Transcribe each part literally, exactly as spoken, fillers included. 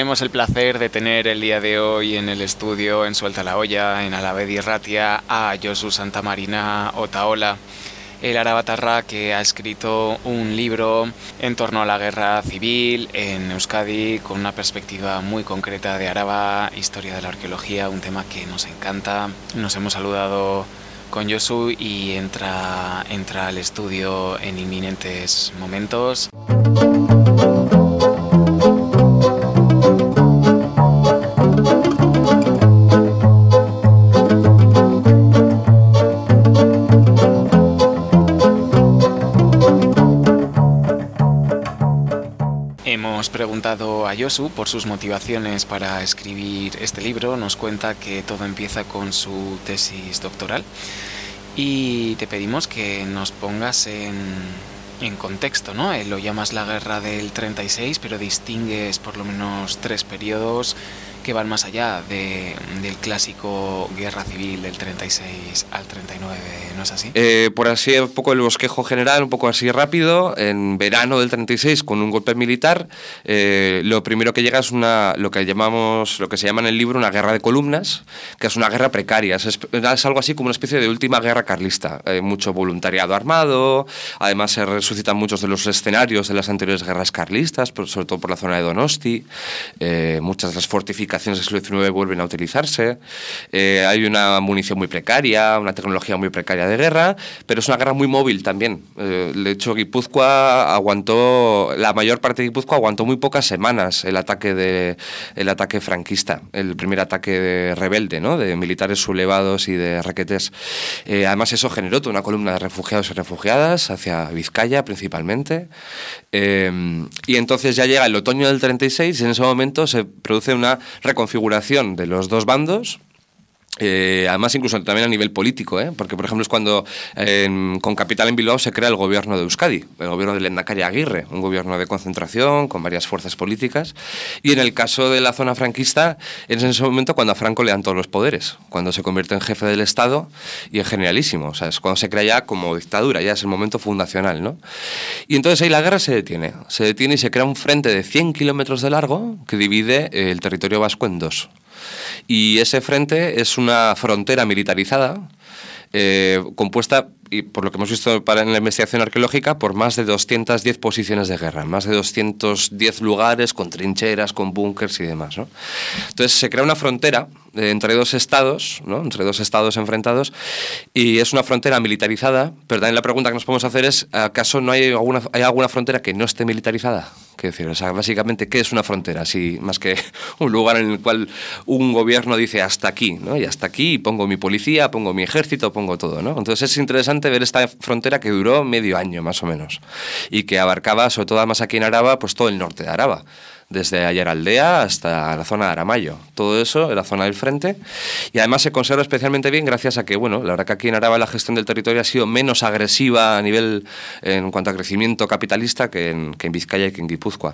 tenemos el placer de tener el día de hoy en el estudio, en Suelta la Olla, en Alavedi Ratia, a Josu Santamarina Otaola, el arabatarra que ha escrito un libro en torno a la guerra civil en Euskadi con una perspectiva muy concreta de Araba, historia de la arqueología, un tema que nos encanta. Nos hemos saludado con Josu y entra, entra al estudio en inminentes momentos. Hemos preguntado a Josu por sus motivaciones para escribir este libro. Nos cuenta que todo empieza con su tesis doctoral y te pedimos que nos pongas en, en contexto, ¿no? Eh, lo llamas la guerra del treinta y seis, pero distingues por lo menos tres periodos que van más allá de, del clásico guerra civil del treinta y seis al treinta y nueve, ¿no es así? Eh, por así un poco el bosquejo general, un poco así rápido, en verano del treinta y seis con un golpe militar, eh, lo primero que llega es una, lo que llamamos, lo que se llama en el libro una guerra de columnas, que es una guerra precaria, es, es algo así como una especie de última guerra carlista, eh, mucho voluntariado armado, además se resucitan muchos de los escenarios de las anteriores guerras carlistas, sobre todo por la zona de Donosti, eh, muchas de las fortificaciones del siglo diecinueve vuelven a utilizarse, eh, hay una munición muy precaria, una tecnología muy precaria de guerra, pero es una guerra muy móvil también. Eh, de hecho, Guipúzcoa aguantó, la mayor parte de Guipúzcoa aguantó muy pocas semanas el ataque, de, el ataque franquista, el primer ataque de rebelde, ¿no? De militares sublevados y de requetés. Eh, además, eso generó toda una columna de refugiados y refugiadas hacia Vizcaya principalmente. Eh, y entonces ya llega el otoño del treinta y seis y en ese momento se produce una reconfiguración de los dos bandos. Eh, además incluso también a nivel político, ¿eh? Porque por ejemplo es cuando eh, con capital en Bilbao se crea el gobierno de Euskadi, el gobierno del Lehendakari Aguirre, un gobierno de concentración con varias fuerzas políticas, y en el caso de la zona franquista es en ese momento cuando a Franco le dan todos los poderes, cuando se convierte en jefe del Estado y en generalísimo, o sea, es cuando se crea ya como dictadura, ya es el momento fundacional, ¿no? Y entonces ahí la guerra se detiene, se detiene y se crea un frente de cien kilómetros de largo que divide el territorio vasco en dos. Y ese frente es una frontera militarizada eh, compuesta, y por lo que hemos visto para en la investigación arqueológica, por más de doscientas diez posiciones de guerra, más de doscientos diez lugares con trincheras, con búnkers y demás, ¿no? Entonces se crea una frontera eh, entre dos estados, ¿no? Entre dos estados enfrentados, y es una frontera militarizada, pero también la pregunta que nos podemos hacer es, ¿acaso no hay alguna, hay alguna frontera que no esté militarizada? ¿Qué decir? O sea, básicamente, ¿qué es una frontera? Si, más que un lugar en el cual un gobierno dice hasta aquí, ¿no? Y hasta aquí pongo mi policía, pongo mi ejército, pongo todo, ¿no? Entonces es interesante ver esta frontera que duró medio año más o menos y que abarcaba, sobre todo más aquí en Araba, pues todo el norte de Araba, desde Ayaraldea hasta la zona de Aramayo, todo eso en la zona del frente, y además se conserva especialmente bien gracias a que, bueno, la verdad que aquí en Araba la gestión del territorio ha sido menos agresiva a nivel, en cuanto a crecimiento capitalista, que en, que en Vizcaya y que en Guipúzcoa.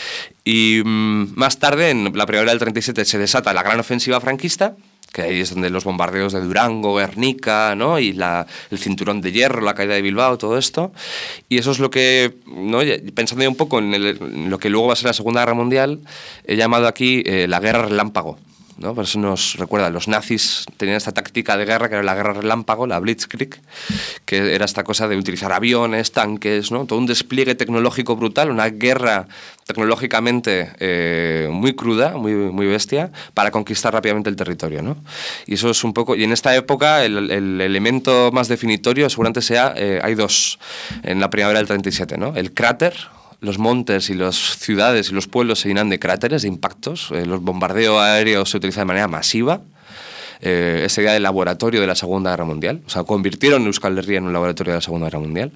Y mmm, más tarde, en la primavera del treinta y siete, se desata la gran ofensiva franquista, que ahí es donde los bombardeos de Durango, Guernica, ¿no? Y la, el cinturón de hierro, la caída de Bilbao, todo esto. Y eso es lo que, ¿no? Pensando ya un poco en, el, en lo que luego va a ser la Segunda Guerra Mundial, he llamado aquí eh, la guerra relámpago, ¿no? Por eso nos recuerda, los nazis tenían esta táctica de guerra que era la guerra relámpago, la Blitzkrieg, que era esta cosa de utilizar aviones, tanques, ¿no? Todo un despliegue tecnológico brutal, una guerra tecnológicamente eh, muy cruda, muy, muy bestia, para conquistar rápidamente el territorio, ¿no? Y eso es un poco, y en esta época el, el elemento más definitorio seguramente sea, eh, hay dos, en la primavera del treinta y siete, ¿no? El cráter. Los montes y las ciudades y los pueblos se llenan de cráteres, de impactos. Eh, los bombardeos aéreos se utilizan de manera masiva. Eh, esa idea del laboratorio de la Segunda Guerra Mundial. O sea, convirtieron Euskal Herria en un laboratorio de la Segunda Guerra Mundial.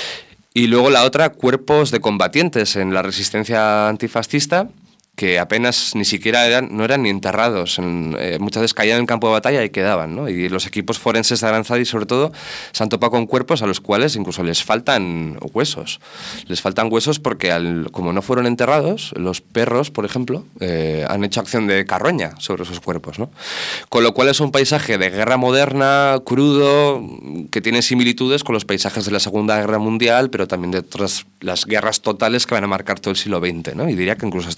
Y luego la otra, cuerpos de combatientes en la resistencia antifascista, que apenas ni siquiera eran, no eran ni enterrados. En, eh, muchas veces caían en el campo de batalla y quedaban, ¿no? Y los equipos forenses de Aranzadi, sobre todo, se han topado con cuerpos a los cuales incluso les faltan huesos. Les faltan huesos porque, al, como no fueron enterrados, los perros, por ejemplo, eh, han hecho acción de carroña sobre esos cuerpos, ¿no? Con lo cual es un paisaje de guerra moderna, crudo, que tiene similitudes con los paisajes de la Segunda Guerra Mundial, pero también de otras las guerras totales que van a marcar todo el siglo veinte, ¿no? Y diría que incluso hasta hoy en día.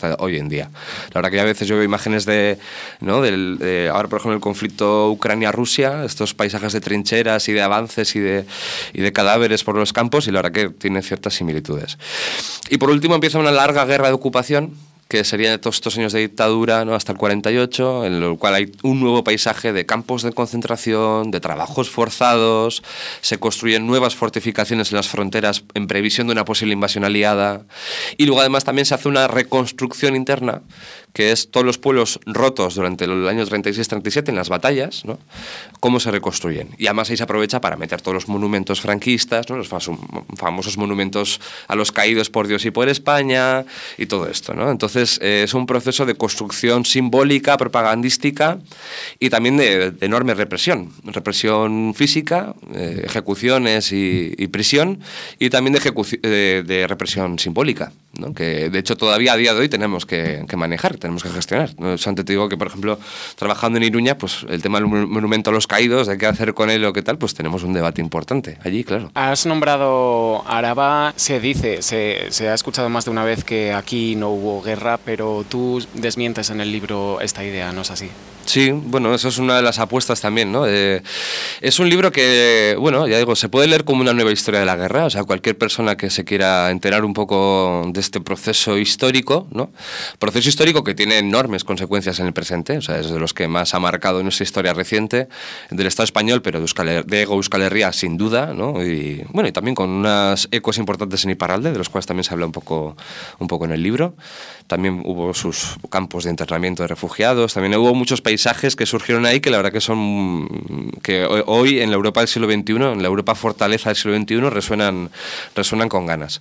día. La verdad que a veces yo veo imágenes de, ¿no? Del, de, ahora por ejemplo el conflicto Ucrania-Rusia, estos paisajes de trincheras y de avances y de, y de cadáveres por los campos, y la verdad que tiene ciertas similitudes. Y por último empieza una larga guerra de ocupación, que serían todos estos años de dictadura, ¿no? Hasta el cuarenta y ocho, en el cual hay un nuevo paisaje de campos de concentración, de trabajos forzados, se construyen nuevas fortificaciones en las fronteras en previsión de una posible invasión aliada, y luego además también se hace una reconstrucción interna, que es todos los pueblos rotos durante los años treinta y seis treinta y siete en las batallas, ¿no? Cómo se reconstruyen. Y además ahí se aprovecha para meter todos los monumentos franquistas, ¿no? Los famosos monumentos a los caídos por Dios y por España, y todo esto, ¿no? Entonces eh, es un proceso de construcción simbólica, propagandística, y también de, de enorme represión. Represión física, eh, ejecuciones y, y prisión, y también de, de, de represión simbólica, ¿no? Que de hecho todavía a día de hoy tenemos que, que manejar, tenemos que gestionar. ¿No? Antes te digo que, por ejemplo, trabajando en Iruña, pues el tema del monumento a los caídos, de qué hacer con él o qué tal, pues tenemos un debate importante allí, claro. Has nombrado Araba, se dice, se, se ha escuchado más de una vez que aquí no hubo guerra, pero tú desmientes en el libro esta idea, ¿no es así? Sí, bueno, eso es una de las apuestas también, ¿no? Eh, es un libro que, bueno, ya digo, se puede leer como una nueva historia de la guerra, o sea, cualquier persona que se quiera enterar un poco de este proceso histórico, ¿no? Proceso histórico que tiene enormes consecuencias en el presente, o sea, es de los que más ha marcado nuestra historia reciente del Estado español, pero de, Euskal, de Hego Euskal Herria sin duda, ¿no? Y bueno, y también con unas ecos importantes en Iparralde, de los cuales también se habla un poco, un poco en el libro. También hubo sus campos de internamiento de refugiados, también hubo muchos paisajes que surgieron ahí que la verdad que son, que hoy en la Europa del siglo veintiuno, en la Europa fortaleza del siglo veintiuno, resuenan, resuenan con ganas.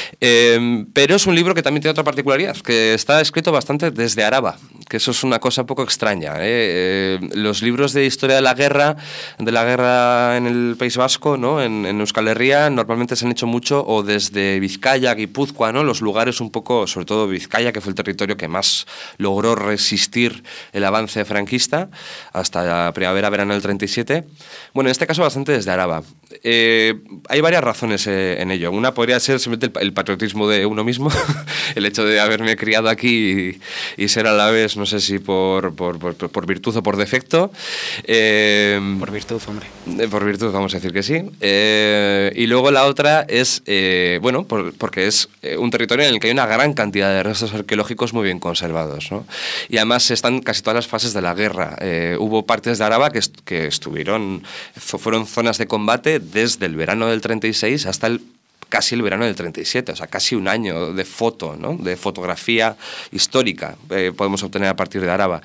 Eh, pero es un libro que también tiene otra particularidad, que está escrito bastante desde Araba, que eso es una cosa un poco extraña, ¿eh? Eh, los libros de historia de la guerra, de la guerra en el País Vasco, ¿no? en, en Euskal Herria, normalmente se han hecho mucho o desde Vizcaya, Guipúzcoa, ¿no? Los lugares un poco, sobre todo Vizcaya, que fue el territorio que más logró resistir el avance franquista hasta la primavera-verano del treinta y siete. Bueno, en este caso bastante desde Araba. Eh, hay varias razones eh, en ello. Una podría ser simplemente el, el patriotismo de uno mismo, el hecho de haberme criado aquí y, y ser a la vez, no sé si por, por, por, por virtud o por defecto. Eh, por virtud, hombre. Eh, por virtud, vamos a decir que sí. Eh, y luego la otra es, eh, bueno, por, porque es un territorio en el que hay una gran cantidad de restos arqueológicos muy bien conservados, ¿no? Y además están casi todas las fases de la guerra. Eh, hubo partes de Araba que, est que estuvieron, fueron zonas de combate desde el verano del treinta y seis hasta el casi el verano del treinta y siete, o sea, casi un año de foto, ¿no? De fotografía histórica eh, podemos obtener a partir de Araba.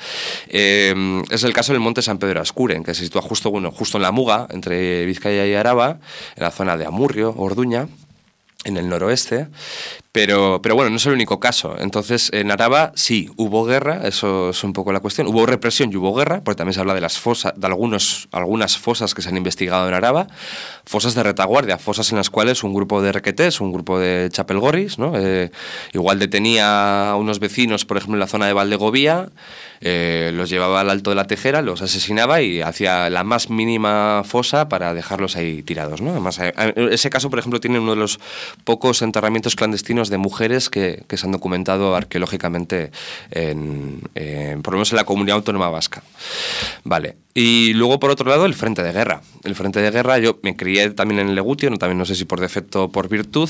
Eh, es el caso del Monte San Pedro Ascuren, que se sitúa justo, bueno, justo en la muga, entre Vizcaya y Araba, en la zona de Amurrio, Orduña, en el noroeste, pero, pero bueno, no es el único caso. Entonces, en Araba sí, hubo guerra, eso es un poco la cuestión. Hubo represión y hubo guerra, porque también se habla de las fosas, de algunos, algunas fosas que se han investigado en Araba, fosas de retaguardia, fosas en las cuales un grupo de requetés, un grupo de chapelgorris, ¿no? Eh, igual detenía a unos vecinos, por ejemplo, en la zona de Valdegovía, eh, los llevaba al Alto de la Tejera, los asesinaba y hacía la más mínima fosa para dejarlos ahí tirados, ¿no? Además, ese caso, por ejemplo, tiene uno de los pocos enterramientos clandestinos de mujeres que, que se han documentado arqueológicamente en, en, por lo menos en la Comunidad Autónoma Vasca. Vale. Y luego, por otro lado, el frente de guerra. El frente de guerra, yo me crié también en Legutio, no, también no sé si por defecto o por virtud,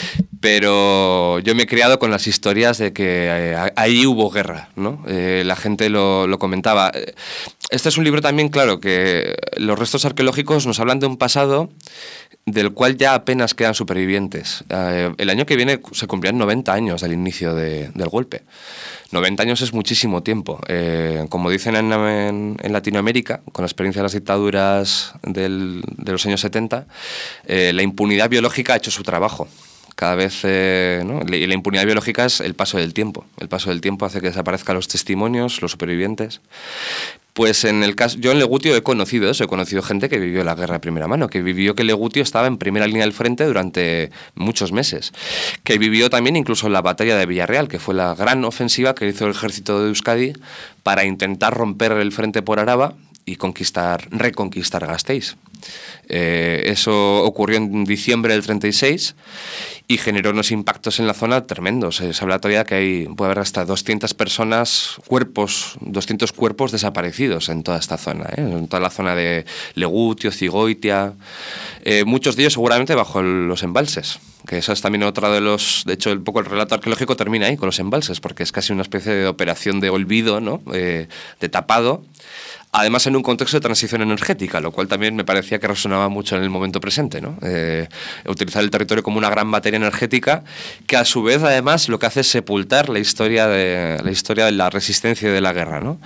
pero yo me he criado con las historias de que eh, ahí hubo guerra, ¿no? Eh, la gente lo, lo comentaba. Este es un libro también, claro, que los restos arqueológicos nos hablan de un pasado del cual ya apenas quedan supervivientes. Eh, el año que viene se cumplirán noventa años del inicio de, del golpe. noventa años es muchísimo tiempo. Eh, como dicen en, en, en Latinoamérica, con la experiencia de las dictaduras del, de los años setenta, eh, la impunidad biológica ha hecho su trabajo. Cada vez, eh, ¿no? Y la impunidad biológica es el paso del tiempo. El paso del tiempo hace que desaparezcan los testimonios, los supervivientes. Pues en el caso, yo en Legutio he conocido eso, he conocido gente que vivió la guerra de primera mano, que vivió que Legutio estaba en primera línea del frente durante muchos meses, que vivió también incluso la batalla de Villarreal, que fue la gran ofensiva que hizo el ejército de Euskadi para intentar romper el frente por Araba y conquistar, reconquistar Gasteiz. Eh, eso ocurrió en diciembre del treinta y seis y generó unos impactos en la zona tremendos. Se habla todavía que hay, puede haber hasta doscientas personas, cuerpos, doscientos cuerpos desaparecidos en toda esta zona, ¿eh? En toda la zona de Legutio, Cigoitia, eh, muchos de ellos seguramente bajo el, los embalses, que eso es también otra de los, de hecho un poco el relato arqueológico termina ahí con los embalses, porque es casi una especie de operación de olvido, ¿no? Eh, de tapado. Además, en un contexto de transición energética, lo cual también me parecía que resonaba mucho en el momento presente, ¿no? Eh, utilizar el territorio como una gran materia energética que, a su vez, además, lo que hace es sepultar la historia de la, historia de la resistencia y de la guerra, ¿no?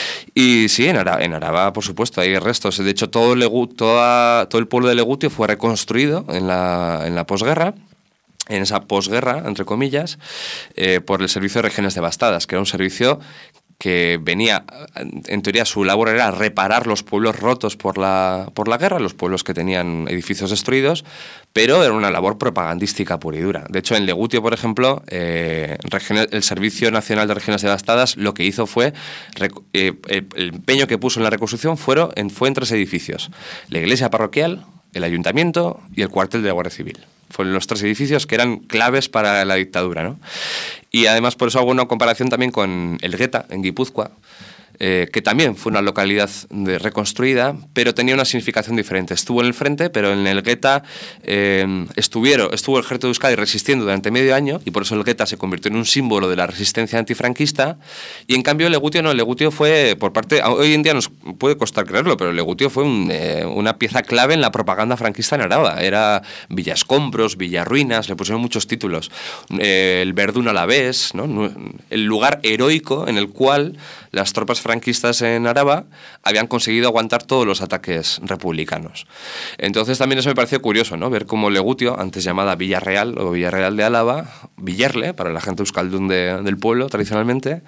Y sí, en Araba, en Araba, por supuesto, hay restos. De hecho, todo, Legu, toda, todo el pueblo de Legutio fue reconstruido en la, en la posguerra, en esa posguerra, entre comillas, eh, por el Servicio de Regiones Devastadas, que era un servicio que venía, en teoría su labor era reparar los pueblos rotos por la, por la guerra, los pueblos que tenían edificios destruidos, pero era una labor propagandística pura y dura. De hecho, en Legutio, por ejemplo, eh, el Servicio Nacional de Regiones Devastadas lo que hizo fue, eh, el empeño que puso en la reconstrucción fueron, en, fue en tres edificios: la iglesia parroquial, el ayuntamiento y el cuartel de la Guardia Civil. Fueron los tres edificios que eran claves para la dictadura, ¿no? Y además por eso hago una comparación también con Elgeta, en Guipúzcoa, eh, que también fue una localidad de, reconstruida, pero tenía una significación diferente. Estuvo en el frente, pero en Elgeta eh, estuvieron, estuvo el ejército de Euskadi resistiendo durante medio año, y por eso Elgeta se convirtió en un símbolo de la resistencia antifranquista, y en cambio Legutio no, Legutio fue por parte, hoy en día nos puede costar creerlo, pero Legutio fue un, eh, una pieza clave en la propaganda franquista en Araba. Era Villascombros, Villarruinas, le pusieron muchos títulos, eh, el Verdún Alavés, ¿no? El lugar heroico en el cual las tropas franquistas en Araba habían conseguido aguantar todos los ataques republicanos. Entonces también eso me pareció curioso, ¿no? Ver cómo Legutio, antes llamada Villarreal o Villarreal de Álava, Villerle, para la gente euskaldún de, del pueblo tradicionalmente,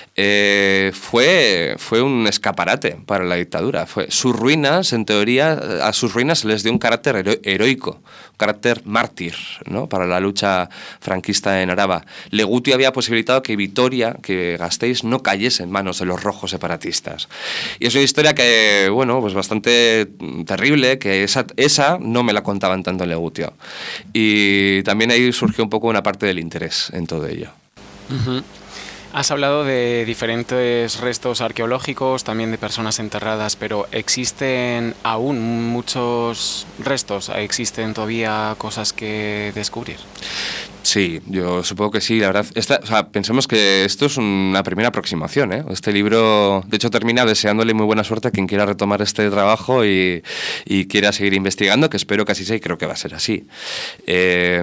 eh, fue, fue un escaparate para la dictadura. Fue, sus ruinas, en teoría, a sus ruinas se les dio un carácter hero, heroico, un carácter mártir, ¿no? Para la lucha franquista en Araba. Legutio había posibilitado que Vitoria, que Gasteiz, no cayese en manos de los rojos separatistas. Y es una historia que, bueno, pues bastante terrible, que esa, esa no me la contaban tanto en Legutio. Y también ahí surgió un poco una parte del interés en todo ello. Uh-huh. Has hablado de diferentes restos arqueológicos, también de personas enterradas, pero ¿existen aún muchos restos? ¿Existen todavía cosas que descubrir? Sí, yo supongo que sí, la verdad. Esta, o sea, pensemos que esto es una primera aproximación, ¿eh? Este libro, de hecho, termina deseándole muy buena suerte a quien quiera retomar este trabajo y, y quiera seguir investigando, que espero que así sea y creo que va a ser así. Eh,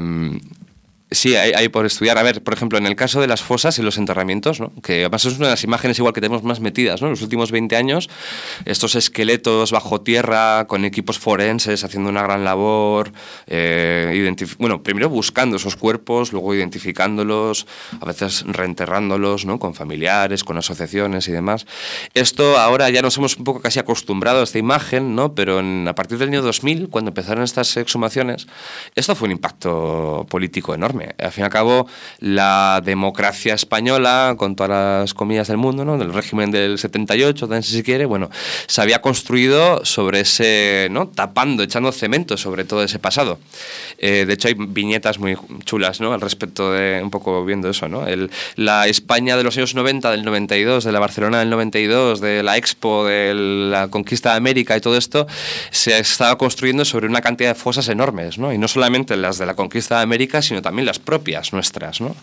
Sí, hay, hay por estudiar. A ver, por ejemplo, en el caso de las fosas y los enterramientos, ¿no? Que además es una de las imágenes igual que tenemos más metidas, ¿no? En los últimos veinte años, estos esqueletos bajo tierra, con equipos forenses haciendo una gran labor, eh, identif- bueno, primero buscando esos cuerpos, luego identificándolos, a veces reenterrándolos, ¿no? Con familiares, con asociaciones y demás. Esto ahora ya nos hemos un poco casi acostumbrado a esta imagen, ¿no? Pero en, a partir del año dos mil, cuando empezaron estas exhumaciones, esto fue un impacto político enorme. Al fin y al cabo, la democracia española, con todas las comillas del mundo, ¿no? Del régimen del setenta y ocho, también si se quiere, bueno, se había construido sobre ese, ¿no? Tapando, echando cemento sobre todo ese pasado. Eh, de hecho, hay viñetas muy chulas, ¿no? Al respecto de, un poco viendo eso, ¿no? El, la España de los años noventa, del noventa y dos, de la Barcelona del noventa y dos, de la Expo, de la conquista de América y todo esto, se estaba construyendo sobre una cantidad de fosas enormes, ¿no? Y no solamente las de la conquista de América, sino también las propias nuestras, ¿no?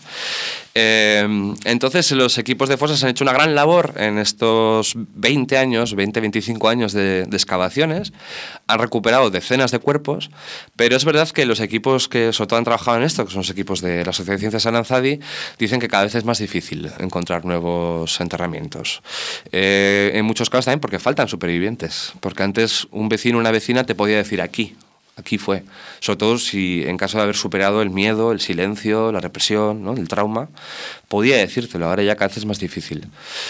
Eh, entonces los equipos de fosas han hecho una gran labor en estos veinte años, veinte, veinticinco años de, de excavaciones, han recuperado decenas de cuerpos, pero es verdad que los equipos que sobre todo han trabajado en esto, que son los equipos de la Sociedad de Ciencias Aranzadi, dicen que cada vez es más difícil encontrar nuevos enterramientos. Eh, en muchos casos también porque faltan supervivientes, porque antes un vecino o una vecina te podía decir aquí, Aquí fue, sobre todo si en caso de haber superado el miedo, el silencio, la represión, ¿no? El trauma, podía decírtelo, ahora ya cada vez es más difícil.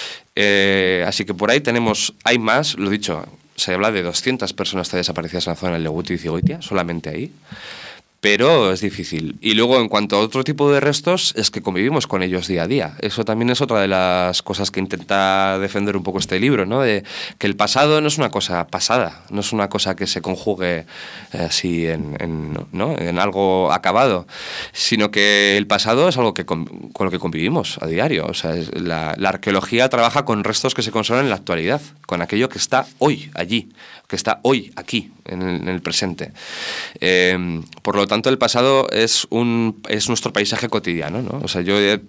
Eh, así que por ahí tenemos, hay más, lo dicho, se habla de doscientas personas desaparecidas en la zona del Legutio y Cigoitia, solamente ahí. pero es difícil. Y luego, en cuanto a otro tipo de restos, es que convivimos con ellos día a día. Eso también es otra de las cosas que intenta defender un poco este libro, ¿no? De que el pasado no es una cosa pasada, no es una cosa que se conjugue así en, en, ¿no? en algo acabado, sino que el pasado es algo que con, con lo que convivimos a diario. O sea, es la, la arqueología trabaja con restos que se conservan en la actualidad, con aquello que está hoy allí, que está hoy aquí, en el, en el presente. Eh, por lo tanto, el pasado es un es nuestro paisaje cotidiano, ¿no? O sea, yo, yo,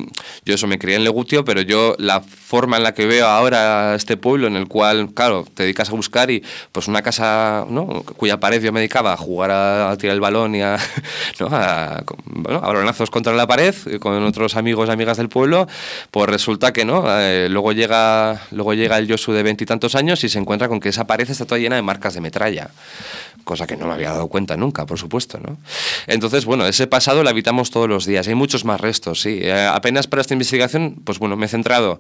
yo eso me crié en Legutio, pero yo la forma en la que veo ahora este pueblo, en el cual, claro, te dedicas a buscar y pues una casa, ¿no? Cuya pared yo me dedicaba a jugar a, a tirar el balón y a, ¿no? a, bueno, a balonazos contra la pared con otros amigos y amigas del pueblo, pues resulta que no. Eh, luego llega luego llega el Josu de veintitantos años y se encuentra con que esa pared está toda llena de marcas de metralla, cosa que no me había dado cuenta nunca, por supuesto, ¿no? Entonces, bueno, ese pasado lo habitamos todos los días. Hay muchos más restos, sí. Eh, apenas para esta investigación, pues bueno, me he centrado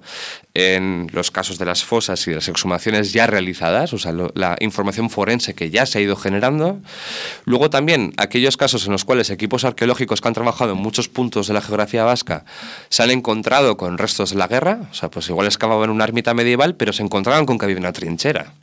en los casos de las fosas y de las exhumaciones ya realizadas, o sea, lo, la información forense que ya se ha ido generando. Luego también aquellos casos en los cuales equipos arqueológicos que han trabajado en muchos puntos de la geografía vasca se han encontrado con restos de la guerra, o sea, pues igual excavaban una ermita medieval, pero se encontraban con que había una trinchera.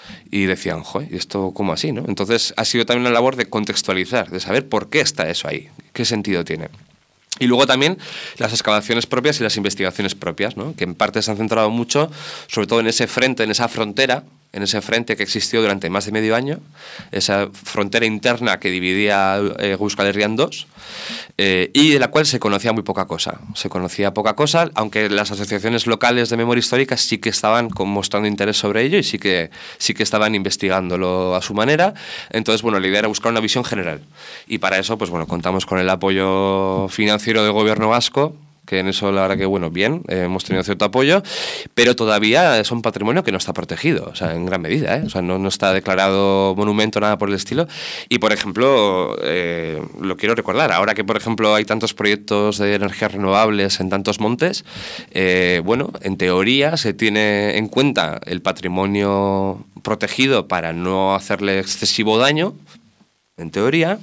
Y decían, joder, ¿y esto cómo así, no? Entonces ha sido también una labor de contextualizar, de saber por qué está eso ahí, qué sentido tiene. Y luego también las excavaciones propias y las investigaciones propias, ¿no? Que en parte se han centrado mucho, sobre todo en ese frente, en esa frontera, en ese frente que existió durante más de medio año, esa frontera interna que dividía eh, Euskal Herria en dos, eh, y de la cual se conocía muy poca cosa. Se conocía poca cosa, aunque las asociaciones locales de memoria histórica sí que estaban mostrando interés sobre ello y sí que, sí que estaban investigándolo a su manera. Entonces, bueno, la idea era buscar una visión general. Y para eso, pues bueno, contamos con el apoyo financiero del gobierno vasco, que en eso la verdad que, bueno, bien, eh, hemos tenido cierto apoyo, pero todavía es un patrimonio que no está protegido, o sea, en gran medida, ¿eh? O sea, no, no está declarado monumento, nada por el estilo. Y, por ejemplo, eh, lo quiero recordar, ahora que, por ejemplo, hay tantos proyectos de energías renovables en tantos montes, eh, bueno, en teoría se tiene en cuenta el patrimonio protegido para no hacerle excesivo daño, en teoría.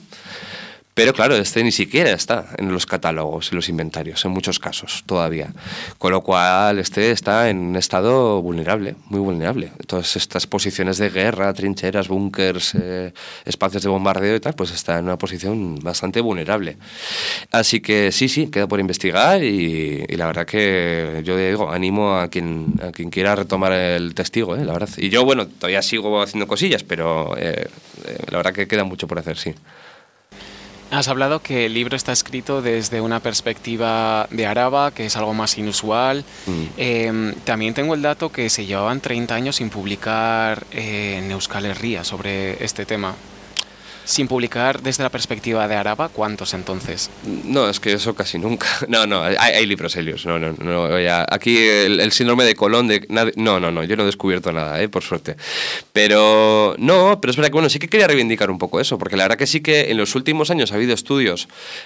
Pero claro, este ni siquiera está en los catálogos y los inventarios, en muchos casos, todavía. Con lo cual, este está en un estado vulnerable, muy vulnerable. Todas estas posiciones de guerra, trincheras, búnkers, eh, espacios de bombardeo y tal, pues está en una posición bastante vulnerable. Así que sí, sí, queda por investigar y, y la verdad que yo digo, animo a quien, a quien quiera retomar el testigo, eh, la verdad. Y yo, bueno, todavía sigo haciendo cosillas, pero eh, eh, la verdad que queda mucho por hacer, sí. Has hablado que el libro está escrito desde una perspectiva de Araba, que es algo más inusual. Mm. Eh, también tengo el dato que se llevaban treinta años sin publicar eh, en Euskal Herria sobre este tema. Sin publicar desde la perspectiva de Araba, ¿cuántos entonces? No, es que eso casi nunca. No, no, hay, hay libros, hay libros. No, no, no. Ya, aquí el, el síndrome de Colón, de nadie, no, no, no, yo no he descubierto nada, ¿eh? Por suerte. Pero no, pero es verdad que bueno, sí que quería reivindicar un poco eso, porque la verdad que sí que en los últimos años ha habido estudios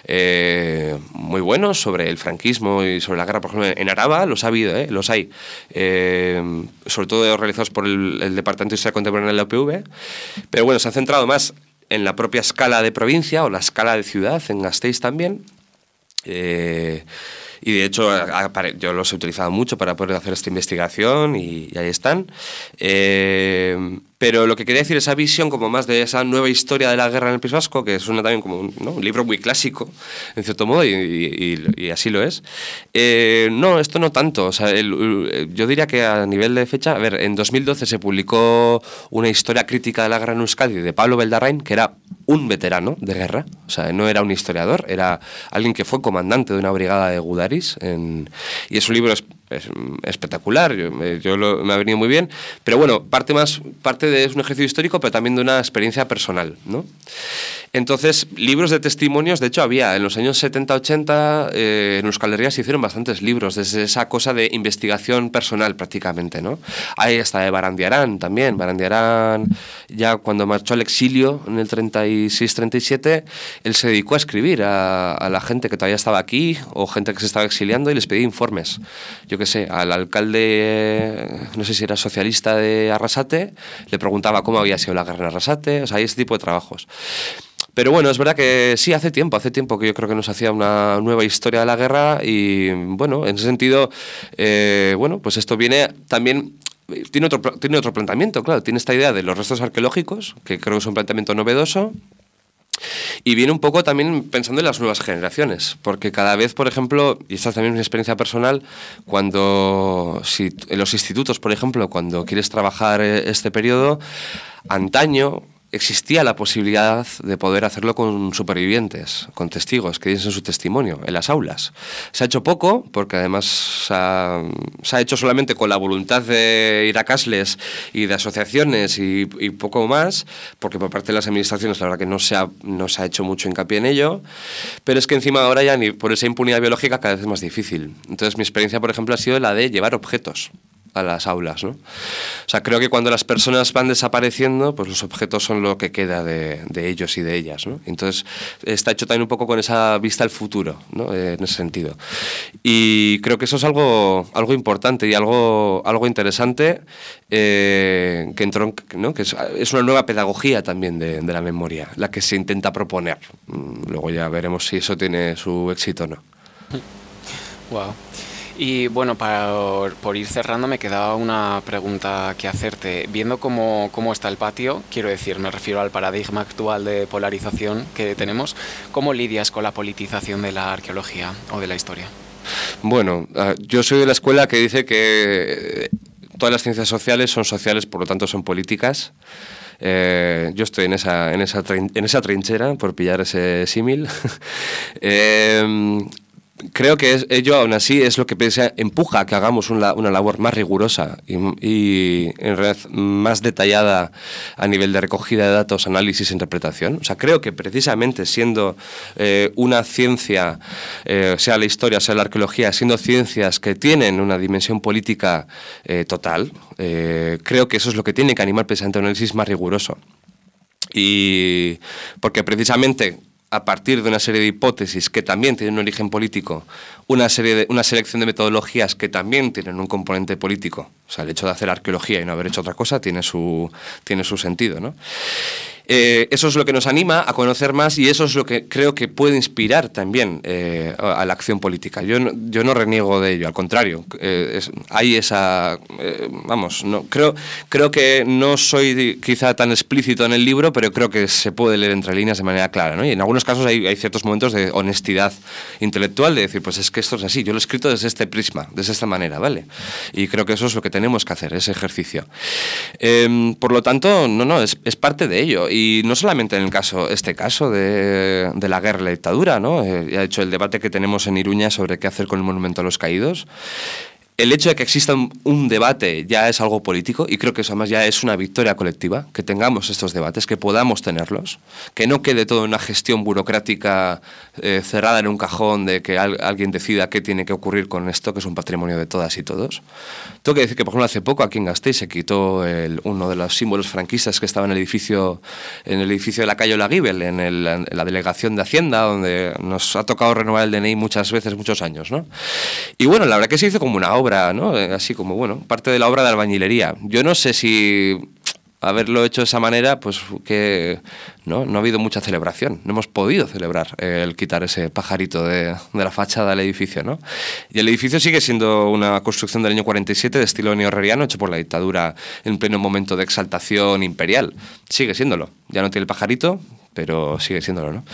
eh, muy buenos sobre el franquismo y sobre la guerra, por ejemplo, en Araba los ha habido, ¿eh? Los hay. Eh, sobre todo realizados por el, el Departamento de Historia Contemporánea de la U P V, pero bueno, se han centrado más en la propia escala de provincia o la escala de ciudad, en Gasteiz también. Eh, y de hecho yo los he utilizado mucho para poder hacer esta investigación y, y ahí están. Eh, pero lo que quería decir, esa visión como más de esa nueva historia de la guerra en el País Vasco, que suena también como un, ¿no? un libro muy clásico, en cierto modo, y, y, y así lo es. Eh, no, esto no tanto. O sea, el, yo diría que a nivel de fecha, a ver, en dos mil doce se publicó una historia crítica de la guerra en Euskadi de Pablo Beldarrain, que era un veterano de guerra, o sea, no era un historiador, era alguien que fue comandante de una brigada de Gudaris, en, y es un libro es, es espectacular, yo, yo lo, me ha venido muy bien, pero bueno, parte más, parte de es un ejercicio histórico, pero también de una experiencia personal, ¿no? Entonces, libros de testimonios, de hecho había en los años setenta ochenta, eh, en Euskal Herria se hicieron bastantes libros, desde esa cosa de investigación personal prácticamente, ¿no? Ahí está de Barandiarán también, Barandiarán ya cuando marchó al exilio en el treinta y seis treinta y siete, él se dedicó a escribir a, a la gente que todavía estaba aquí o gente que se estaba exiliando y les pedía informes. Yo qué sé, al alcalde, no sé si era socialista de Arrasate, le preguntaba cómo había sido la guerra en Arrasate, o sea, hay ese tipo de trabajos. Pero bueno, es verdad que sí, hace tiempo, hace tiempo que yo creo que nos hacía una nueva historia de la guerra y bueno, en ese sentido, eh, bueno, pues esto viene también... Tiene otro, tiene otro planteamiento, claro, tiene esta idea de los restos arqueológicos, que creo que es un planteamiento novedoso, y viene un poco también pensando en las nuevas generaciones, porque cada vez, por ejemplo, y esta también es mi experiencia personal, cuando si, en los institutos, por ejemplo, cuando quieres trabajar este periodo, antaño existía la posibilidad de poder hacerlo con supervivientes, con testigos que diesen su testimonio en las aulas. Se ha hecho poco, porque además se ha, se ha hecho solamente con la voluntad de ir a Casles y de asociaciones y, y poco más, porque por parte de las administraciones la verdad que no se, ha, no se ha hecho mucho hincapié en ello, pero es que encima ahora ya ni por esa impunidad biológica cada vez es más difícil. Entonces mi experiencia, por ejemplo, ha sido la de llevar objetos a las aulas, ¿no? O sea, creo que cuando las personas van desapareciendo, pues los objetos son lo que queda de, de ellos y de ellas, ¿no? Entonces, está hecho también un poco con esa vista al futuro, ¿no? Eh, en ese sentido. Y creo que eso es algo, algo importante y algo, algo interesante, eh, que, entró, ¿no? que es, es una nueva pedagogía también de, de la memoria, la que se intenta proponer. Luego ya veremos si eso tiene su éxito o no. Wow. Y bueno, para, por ir cerrando, me quedaba una pregunta que hacerte. Viendo cómo, cómo está el patio, quiero decir, me refiero al paradigma actual de polarización que tenemos, ¿cómo lidias con la politización de la arqueología o de la historia? Bueno, uh, yo soy de la escuela que dice que todas las ciencias sociales son sociales, por lo tanto son políticas. Eh, yo estoy en esa, en, esa trin- en esa trinchera, por pillar ese símil. eh, Creo que es, ello, aún así, es lo que pese, empuja a que hagamos una, una labor más rigurosa y, y, en realidad, más detallada a nivel de recogida de datos, análisis e interpretación. O sea, creo que precisamente siendo eh, una ciencia, eh, sea la historia, sea la arqueología, siendo ciencias que tienen una dimensión política eh, total, eh, creo que eso es lo que tiene que animar precisamente a un análisis más riguroso. Y porque precisamente a partir de una serie de hipótesis que también tienen un origen político, una serie de, una selección de metodologías que también tienen un componente político. O sea, el hecho de hacer arqueología y no haber hecho otra cosa tiene su, tiene su sentido, ¿no? Eh, eso es lo que nos anima a conocer más y eso es lo que creo que puede inspirar también eh, a la acción política. Yo no, yo no reniego de ello, al contrario. Eh, es, hay esa... Eh, vamos, no, creo, creo que no soy quizá tan explícito en el libro, pero creo que se puede leer entre líneas de manera clara, ¿no? Y en algunos casos hay, hay ciertos momentos de honestidad intelectual, de decir, pues es que esto es así, yo lo he escrito desde este prisma, desde esta manera, ¿vale? Y creo que eso es lo que tenemos que hacer, ese ejercicio. Eh, por lo tanto, no, no, es, es parte de ello. Y no solamente en el caso, este caso de, de la guerra y la dictadura, ¿no? Eh, ya he hecho el debate que tenemos en Iruña sobre qué hacer con el monumento a los caídos. El hecho de que exista un, un debate ya es algo político y creo que eso además ya es una victoria colectiva, que tengamos estos debates, que podamos tenerlos, que no quede todo en una gestión burocrática eh, cerrada en un cajón de que al, alguien decida qué tiene que ocurrir con esto, que es un patrimonio de todas y todos. Tengo que decir que, por ejemplo, hace poco aquí en Gasteiz se quitó el, uno de los símbolos franquistas que estaba en el edificio, en el edificio de la calle Olaguibel, en, el, en la delegación de Hacienda, donde nos ha tocado renovar el D N I muchas veces, muchos años, ¿no? Y bueno, la verdad que se hizo como una obra obra, ¿no? Así como, bueno, parte de la obra de albañilería. Yo no sé si haberlo hecho de esa manera, pues que no, no ha habido mucha celebración. No hemos podido celebrar el quitar ese pajarito de, de la fachada del edificio, ¿no? Y el edificio sigue siendo una construcción del año cuarenta y siete de estilo neorreriano, hecho por la dictadura en pleno momento de exaltación imperial. Sigue siéndolo. Ya no tiene el pajarito, pero sigue siéndolo, ¿no?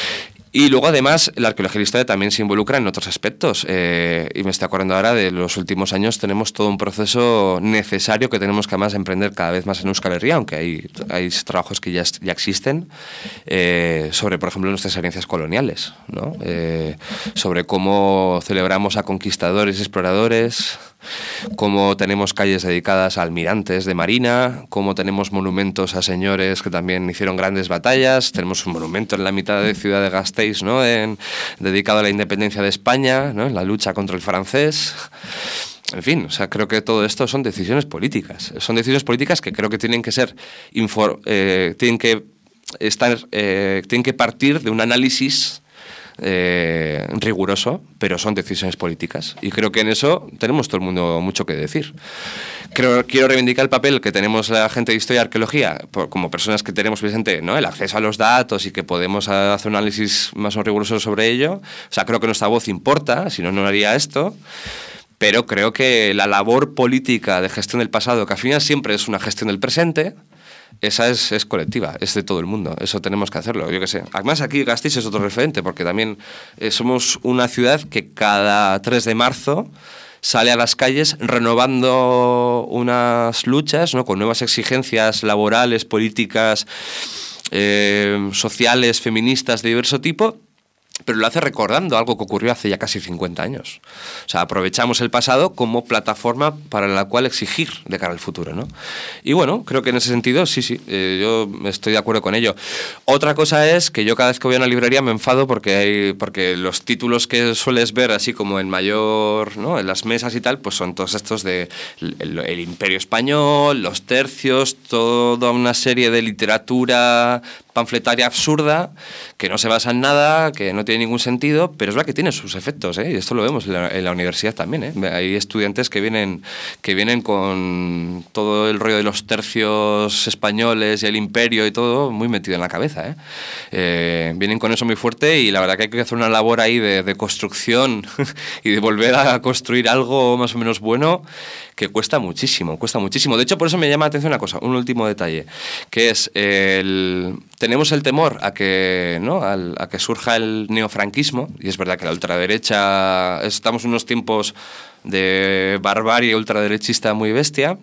Y luego, además, la arqueología y la historia también se involucra en otros aspectos. Eh, y me estoy acordando ahora de los últimos años, tenemos todo un proceso necesario que tenemos que además emprender cada vez más en Euskal Herria, aunque hay, hay trabajos que ya, ya existen, eh, sobre, por ejemplo, nuestras herencias coloniales, ¿no? Eh, sobre cómo celebramos a conquistadores y exploradores, cómo tenemos calles dedicadas a almirantes de marina, cómo tenemos monumentos a señores que también hicieron grandes batallas. Tenemos un monumento en la mitad de Ciudad de Gasteiz, ¿no? En, dedicado a la independencia de España, ¿no? En la lucha contra el francés. En fin, o sea, creo que todo esto son decisiones políticas. Son decisiones políticas que creo que tienen que ser infor, eh, tienen que estar, eh, tienen que partir de un análisis eh, riguroso, pero son decisiones políticas. Y creo que en eso tenemos todo el mundo mucho que decir. Creo, quiero reivindicar el papel que tenemos la gente de historia y arqueología, por, como personas que tenemos presente, ¿no?, el acceso a los datos y que podemos hacer un análisis más o riguroso sobre ello. O sea, creo que nuestra voz importa, si no, no haría esto. Pero creo que la labor política de gestión del pasado, que al final siempre es una gestión del presente, esa es, es colectiva, es de todo el mundo. Eso tenemos que hacerlo, yo qué sé. Además, aquí Gasteiz es otro referente, porque también eh, somos una ciudad que cada tres de marzo sale a las calles renovando unas luchas, ¿no?, con nuevas exigencias laborales, políticas, eh, sociales, feministas de diverso tipo, pero lo hace recordando algo que ocurrió hace ya casi cincuenta años. O sea, aprovechamos el pasado como plataforma para la cual exigir de cara al futuro, ¿no? Y bueno, creo que en ese sentido, sí, sí, eh, yo estoy de acuerdo con ello. Otra cosa es que yo cada vez que voy a una librería me enfado porque hay, porque los títulos que sueles ver así como en mayor, ¿no?, en las mesas y tal, pues son todos estos de el, el Imperio Español, los tercios, toda una serie de literatura panfletaria absurda, que no se basa en nada, que no tiene ningún sentido, pero es verdad que tiene sus efectos, ¿eh? Y esto lo vemos en la, en la universidad también, ¿eh? Hay estudiantes que vienen, que vienen con todo el rollo de los tercios españoles y el imperio y todo muy metido en la cabeza, ¿eh? Eh, vienen con eso muy fuerte y la verdad que hay que hacer una labor ahí de, de construcción y de volver a construir algo más o menos bueno, que cuesta muchísimo, cuesta muchísimo. De hecho, por eso me llama la atención una cosa, un último detalle, que es el... Tenemos el temor a que, ¿no?, Al, a que surja el neofranquismo, y es verdad que la ultraderecha, estamos en unos tiempos de barbarie ultraderechista muy bestia,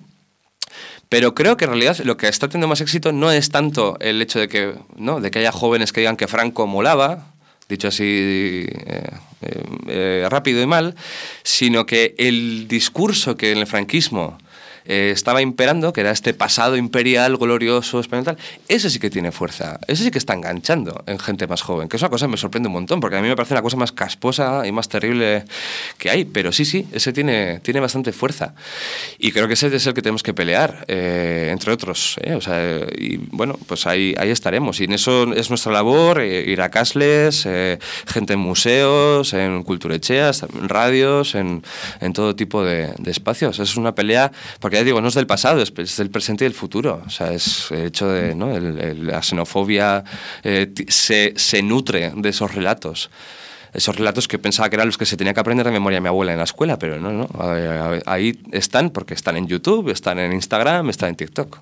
pero creo que en realidad lo que está teniendo más éxito no es tanto el hecho de que, ¿no?, de que haya jóvenes que digan que Franco molaba, dicho así eh, eh, eh, rápido y mal, sino que el discurso que en el franquismo eh, estaba imperando, que era este pasado imperial, glorioso, español, tal, ese sí que tiene fuerza, ese sí que está enganchando en gente más joven, que es una cosa que me sorprende un montón, porque a mí me parece la cosa más casposa y más terrible que hay, pero sí, sí, ese tiene, tiene bastante fuerza. Y creo que ese es el que tenemos que pelear, eh, entre otros, ¿eh? O sea, y bueno, pues ahí, ahí estaremos, y en eso es nuestra labor, eh, ir a Casles, eh, gente en museos, en culturecheas, en radios, en, en todo tipo de, de espacios. Es una pelea, porque ya digo, no es del pasado, es, es del presente y del futuro. O sea, es el hecho de, ¿no?, el, el, la xenofobia eh, se, se nutre de esos relatos. Esos relatos que pensaba que eran los que se tenía que aprender de memoria a mi abuela en la escuela, pero no, no. Ahí están porque están en YouTube, están en Instagram, están en TikTok.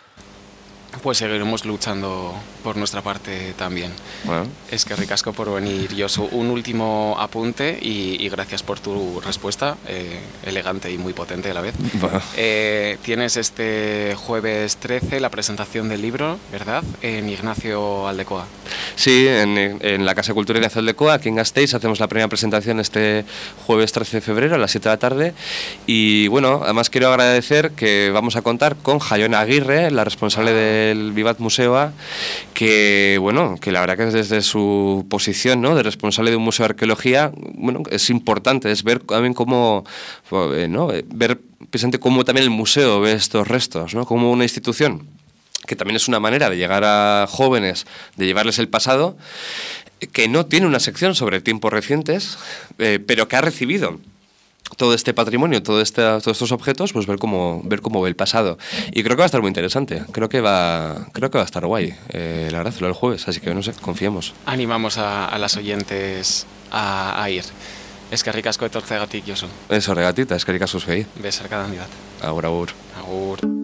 Pues seguiremos luchando por nuestra parte también. Bueno. Es que ricasco por venir, Josu. Un último apunte y, y gracias por tu respuesta, eh, elegante y muy potente a la vez. Bueno. Eh, tienes este jueves trece la presentación del libro, ¿verdad?, en Ignacio Aldecoa. Sí, en, en la Casa de Cultura Ignacio Aldecoa, aquí en Gasteiz, hacemos la primera presentación este jueves trece de febrero a las siete de la tarde. Y bueno, además quiero agradecer que vamos a contar con Jaione Aguirre, la responsable del Vivat Museoa, que bueno, que la verdad que desde su posición, ¿no?, de responsable de un museo de arqueología, bueno, es importante, es ver también cómo, ¿no?, ver precisamente cómo también el museo ve estos restos, ¿no?, como una institución que también es una manera de llegar a jóvenes, de llevarles el pasado, que no tiene una sección sobre tiempos recientes, eh, pero que ha recibido todo este patrimonio, todo este, todos estos objetos, pues ver cómo, ver cómo ve el pasado. Y creo que va a estar muy interesante, creo que va, creo que va a estar guay, eh, la verdad, lo del jueves, así que no sé, confiemos. Animamos a, a las oyentes a, a ir. Eskerrik asko etortzeagatik, Josu. Eso, regatita, eskerrik asko zuei. Besarkada handi bat. Agur, agur. Agur.